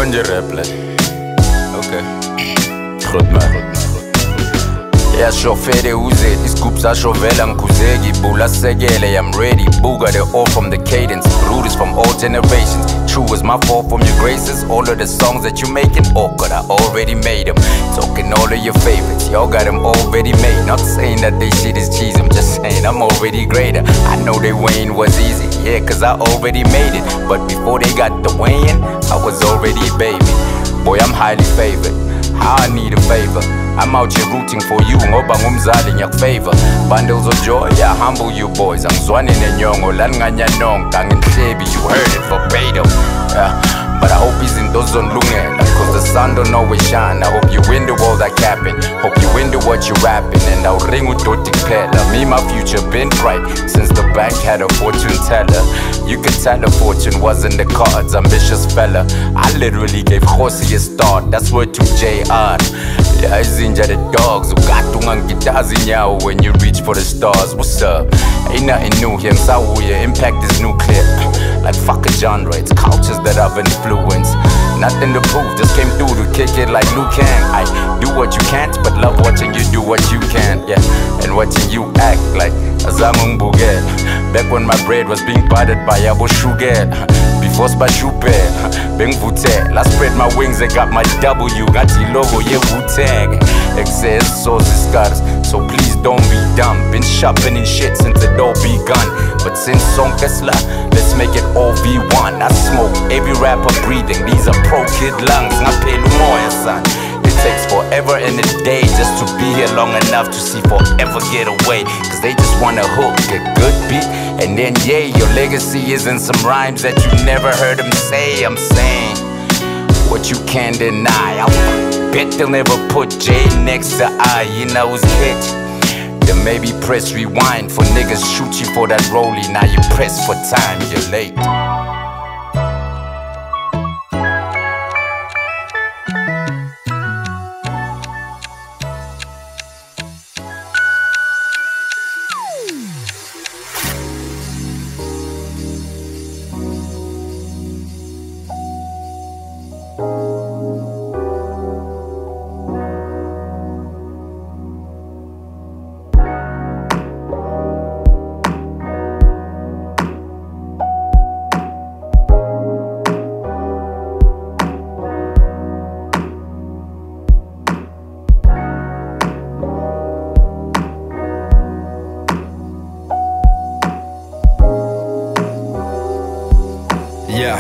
Kanje rap like. Okay. Goed man. Yashofere uze, iscoops ashovela ngikuzeki bula segele, I'm ready, booga the all from the cadence, roots from all generations, true as my fall from your graces, all of the songs that you making, oh god I already made them, talking all of your favorites, y'all got them already made, not saying that they shit is cheese, I'm just saying I'm already greater, I know they weighing was easy, yeah cause I already made it, but before they got the weighing, I was already a baby, boy I'm highly favored, how I need a favor. I'm out here rooting for you, ngoba ngumzali ngiyakufavor. Bundles of joy, I humble you boys. Angizwani nenyongo, lani nonke, angihlebi, you heard it verbatim. But I hope izinto zonlungela, cause the sun don't always shine. I hope you into all that capping, hope you into what you rapping. And I'll ring udoti kuphela. Me, my future been bright since the bank had a fortune teller. You could tell a fortune wasn't the cards, ambitious fella. I literally gave Khosi a start, that's word to JR. Yeah, izinja the dogs, ugatu nyawo when you reach for the stars. What's up? Ain't nothing new here, Msawuye, impact is nuclear. Like fuck a genre, it's cultures that I've influenced. Nothing to prove, just came through to kick it like Liu Kang. I do what you can't, but love watching you do what you can. Yeah, and watching you act like Azamung Bugel. Back when my bread was being buttered by Yabo Shugel. Before Spashupe, Beng Vute. I spread my wings, I got my W. Got the logo, yeah, Wu-Tang. Excess souls and scars, so please don't be dumb. Been sharpening shit since it all begun. But since Song Tesla, let's make it all V1. I smoke every rapper breathing. These are pro kid lungs. Son. It takes forever and a day just to be here long enough to see forever get away. Cause they just wanna hook a good beat. And then yeah, your legacy is in some rhymes that you never heard them say. I'm saying what you can't deny. I bet they'll never put J next to I. You know who's catchy? Then maybe press rewind for niggas shoot you for that rollie. Now you press for time, you're late. Yeah.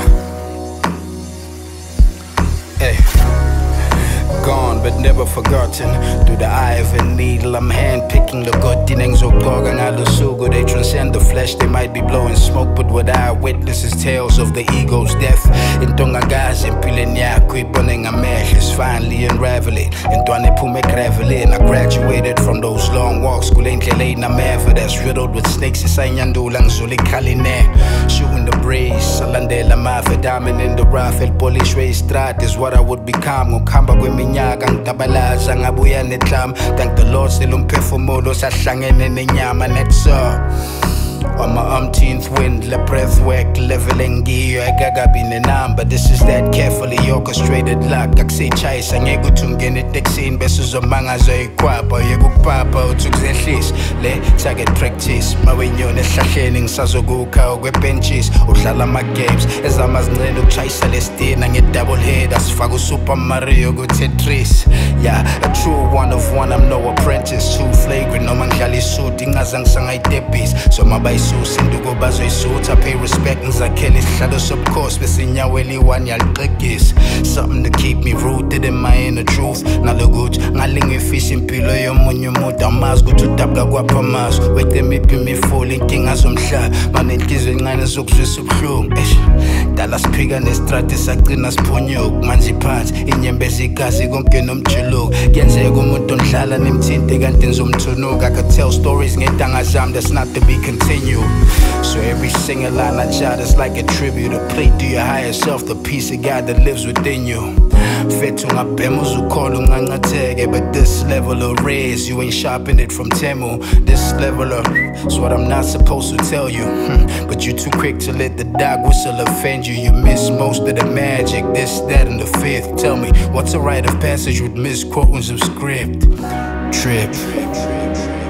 Hey. Gone but never forgotten. Through the eye of a needle, I'm handpicking the good things of Gogan. They transcend the flesh, they might be blowing smoke, but what I witness is tales of the ego's death. In Tongagas, in Pilenya, creeping a mesh is finally unraveling. In Tuanepume Gravelin, I graduated from those long walks. School ain't late, I'm ever that's riddled with snakes. It's Sanyandulang Zuli Kaline. Shooting the breeze, Salandela Mafe, diamond in the rough, El Polish race strat is what I would become. Ukamba Gwiminyagang Tabalaza, Ngabuya Netlam. Thank the Lord, Silumpefumodo, Sashangene Nyama, Netsa. On my umpteenth wind, le breath work, leveling gear, I gaga bin a number. This is that carefully orchestrated luck. I say chase, and you go to get it, Dixie, Bessus of Mangazo, Quapa, you go papa, took the list. Let target practice. My way on the Sashaning, Sazoguka, or benches, or Shalama games. As I'm as little chase Celestine, and get double head as Fago Super Mario, go Tetris. Yeah, a true one of one, I'm no apprentice. Too flagrant, no man jolly shooting as ang sangay depis. So my base. Sindugo bazo suit, I pay respect and I kill it. Shadows of course, but sinya weli one yal is something to keep me rooted in my inner truth. Na logut, ngaling fishing pilo yo munyo muta mas go to tabla guapa mas. Wait them me falling king as some shot. Man it is in nine suk subhum. Dallas pigan estratis agrinas ponyok. Manzi pants, inyembezi kazi gomkenom chulu. Genze gumuton shala nimtinte gantin zum tunuk. I could tell stories ngetanga zam that's not to be continued. So every single line I jot is like a tribute, a plea to your higher self, the peace of God that lives within you. Fethu ngabhema uzukhola ungangatheke, but this level of raise, you ain't shopping it from Temu. This level of is what I'm not supposed to tell you, but you too quick to let the dog whistle offend you. You miss most of the magic, this, that, and the fifth. Tell me, what's a rite of passage with misquoting some script? Trip.